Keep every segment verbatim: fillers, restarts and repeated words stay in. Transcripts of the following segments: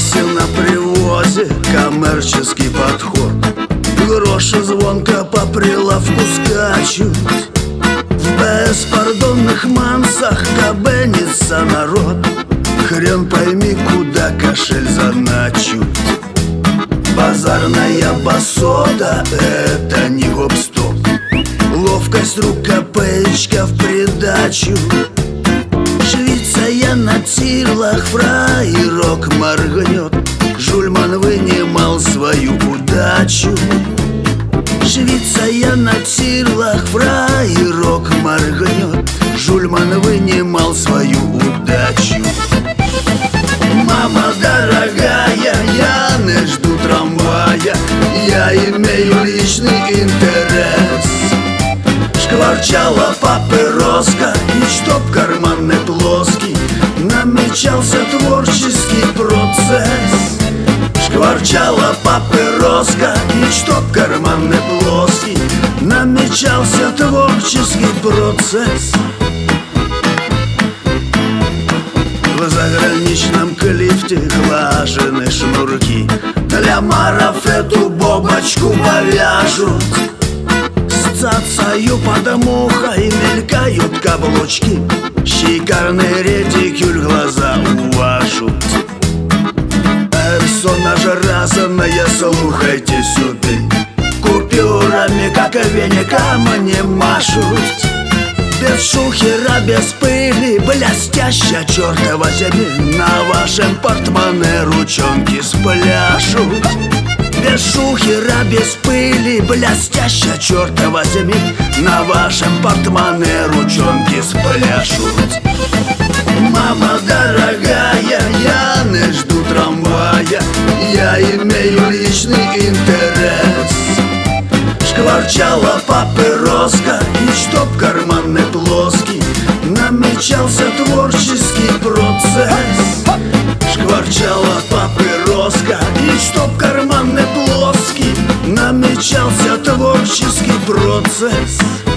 кассе на привозе коммерческий подход. Гроши звонко по прилавку скачут. В беспардонных мансах кабенится народ. Хрен пойми, куда кошель заначут. Базарная басота — это не гоп-стоп. Ловкость рук, копеечка в придачу. Швейцая на тирлах, фраерок моргнет. Жульман вынимал свою удачу. Швейцая на тирлах, фраерок моргнет. Жульман вынимал свою удачу. Мама дорогая, я не жду трамвая, я имею личный интерес. Шкварчала папироска, и чтоб карман не плоский, намечался творческий процесс. Шкварчала папироска, и чтоб карман не плоский, намечался творческий процесс. В заграничном клифте глажены шнурки, для маров эту бобочку повяжут. С цацаю под мухой мелькают каблучки, шикарный редикюль глаза уважут. Персонажа разная, слухайте сюда, купюрами, как веником, не машут. Без шухера, без пыли, блестящая, черта возьми, на вашем портмоне ручонки спляшут. Без шухера, без пыли, блестящая, черта возьми, на вашем портмоне ручонки спляшут. Мама дорогая, я не жду трамвая, я имею личный интерес. Шкварчала папироска, и чтоб карман не плоский, намечался творческий процесс. Шкварчала папироска, и чтоб карман не плоский, намечался творческий процесс.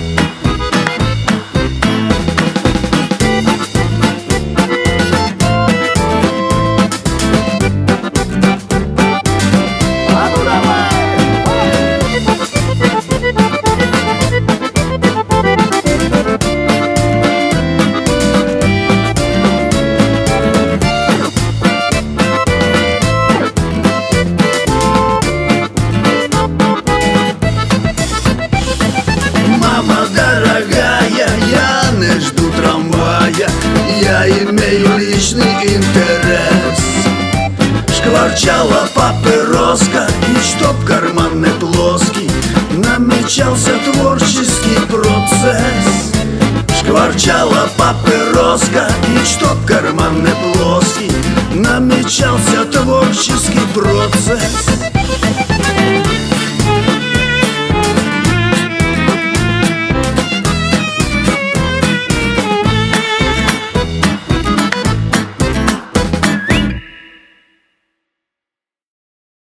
Я имею личный интерес. Шкварчала папироска, и чтоб карман не плоский, намечался творческий процесс. Шкварчала папироска, и чтоб карман не плоский, намечался творческий процесс.